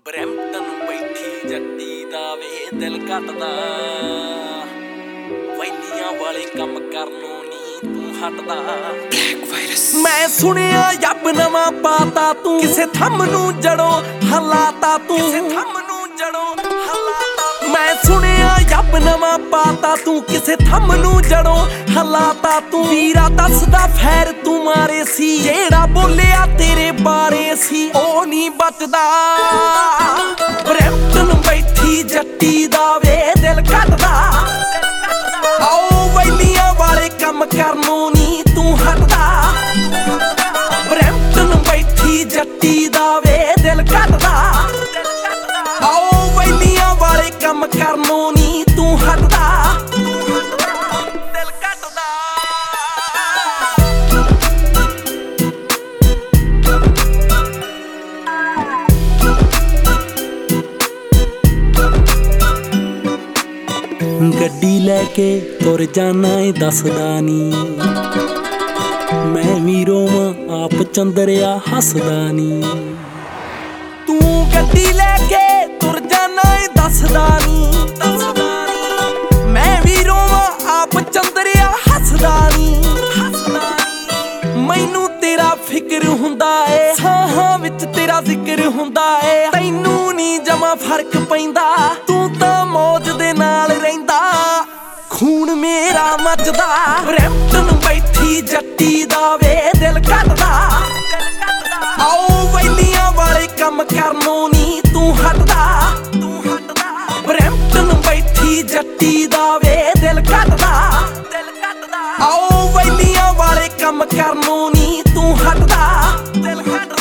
Brampton ਬੈਠੀ ਜੱਟੀ ਦਾ ਵੇ ਦਿਲ ਘਟਦਾ, ਵੈਲੀਆਂ ਵਾਲੇ ਕੰਮ ਕਰਨੋਂ ਨੀ ਤੂੰ ਹਟਦਾ। ਮੈਂ ਸੁਣਿਆ ਯੱਬ ਨਵਾਂ ਪਾਤਾ ਤੂੰ, ਕਿਸੇ ਥੰਮ ਨੂੰ ਜੜੋਂ ਹਲਾਤਾ ਤੂੰ, ਕਿਸੇ ਥੰਮ ਨੂੰ ਜੜੋਂ ਹਲਾਤਾ। ਮੈਂ ਸੁਣਿਆ ਯੱਬ ਨਵਾਂ ਪਾਤਾ ਤੂੰ, ਕਿਸੇ ਥੰਮ ਨੂੰ ਜੜੋਂ ਹਲਾਤਾ ਤੂੰ। ਵੀਰਾ ਦੱਸਦਾ ਫੈਰ ਤੂੰ ਮਾਰੇ ਸੀ, ਜਿਹੜਾ ਬੋਲਿਆ ਤੇਰੇ ਬਾਰੇ ਸੀ ਉਹ ਨੀ ਬਚਦਾ। ਬਰੈਂਪਟਨ ਬੈਠੀ ਜੱਟੀ ਦਾ ਵੇ ਦਿਲ ਘਟਦਾ, ਆਓ ਵੈਲੀਆਂ ਵਾਲੇ ਕੰਮ ਕਰਨੋਂ ਨੀ ਤੂੰ ਹਟਦਾ। ਬਰੈਂਪਟਨ ਬੈਠੀ ਜੱਟੀ ਦਾ ਵੇ ਦਿਲ ਘਟਦਾ, ਆਓ ਵੈਲੀਆਂ ਵਾਲੇ ਕੰਮ ਕਰਨੋਂ ਨੀ ਤੂੰ ਹਟਦਾ। ਦਿਲ ਘਟਦਾ। ਗੱਡੀ ਲੈ ਕੇ ਤੁਰ ਜਾਣਾ ਏ ਦੱਸਦਾ ਨੀ, ਮੈਂ ਵੀ ਰੋਵਾਂ ਆਪ ਚੰਦਰਿਆ ਹੱਸਦਾ ਨੀ। ਤੂੰ ਗੱਡੀ ਲੈ ਕੇ ਤੁਰ ਜਾਣਾ ਏ ਦੱਸਦਾ ਨੀ, ਮੈਂ ਵੀ ਰੋਵਾਂ ਆਪ ਚੰਦਰਿਆ ਹੱਸਦਾ ਨੀ। ਮੈਨੂੰ ਤੇਰਾ ਫਿਕਰ ਹੁੰਦਾ ਏ, ਸਾਹਾਂ ਵਿੱਚ ਤੇਰਾ ਜ਼ਿਕਰ ਹੁੰਦਾ ਏ। ਤੈਨੂੰ ਨੀ ਜਮਾ ਫਰਕ ਪੈਂਦਾ, ਤੂੰ ਤਾਂ ਮੌਜ ਦੇ ਨਾਲ ਰਹਿੰਦਾ, ਖੂਨ ਮੇਰਾ ਮੱਚਦਾ। ਬਰੈਂਪਟਨ ਬੈਠੀ ਜੱਟੀ ਦਾ ਵੇ ਦਿਲ ਘਟਦਾ, ਆਓ ਵੈਲੀਆਂ ਵਾਲੇ ਕੰਮ ਕਰਨੋਂ ਨੀ ਤੂੰ ਹਟਦਾ। ਬਰੈਂਪਟਨ ਬੈਠੀ ਜੱਟੀ ਦਾ ਵੇ ਦਿਲ ਘਟਦਾ, ਆਓ ਵੈਲੀਆਂ ਵਾਲੇ ਕੰਮ ਕਰਨੋਂ ਨੀ ਤੂੰ ਹਟਦਾ। ਦਿਲ ਘਟਦਾ।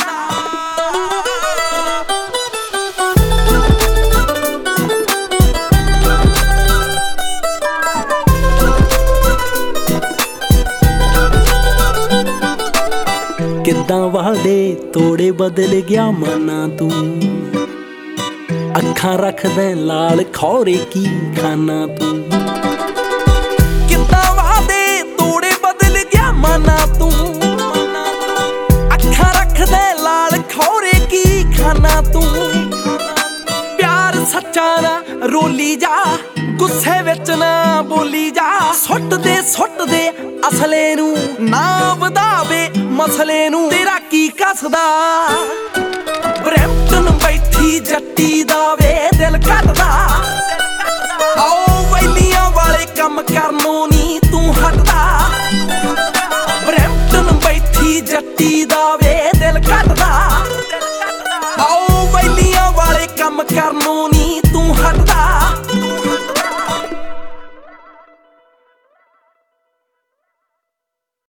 ਕਿੱਦਾਂ ਵਾਦੇ ਤੋੜੇ ਬਦਲ ਗਿਆ ਮਾਨਾ ਤੂੰ, ਅੱਖਾਂ ਰੱਖਦਾ ਲਾਲ ਖੌਰੇ ਕੀ ਖਾਨਾ ਤੂੰ। ਕਿੱਦਾਂ ਵਾਦੇ ਤੋੜੇ ਬਦਲ ਗਿਆ ਮਾਨਾ ਤੂੰ, ਅੱਖਾਂ ਰੱਖਦਾ ਲਾਲ ਖੌਰੇ ਕੀ ਖਾਨਾ ਤੂੰ। ਪਿਆਰ ਸੱਚਾ ਨਾ ਰੋਲੀ ਜਾ, ਗੁੱਸੇ ਵਿੱਚ ਨਾ ਬੋਲੀ ਜਾ। ਸੁੱਟ ਦੇ ਅਸਲੇ ਨੂੰ, ਨਾ ਵਧਾਵੇ ਮਸਲੇ ਨੂੰ, ਤੇਰਾ ਕੀ ਕੱਸਦਾ। ਬਰੈਂਪਟਨ ਬੈਠੀ ਜੱਟੀ ਦਾ ਵੇ ਦਿਲ ਘਟਦਾ, ਆਓ ਵੈਲੀਆਂ ਵਾਲੇ ਕੰਮ ਕਰਨੋਂ ਨੀ ਤੂੰ ਹਟਦਾ। ਬਰੈਂਪਟਨ ਬੈਠੀ ਜੱਟੀ ਦਾ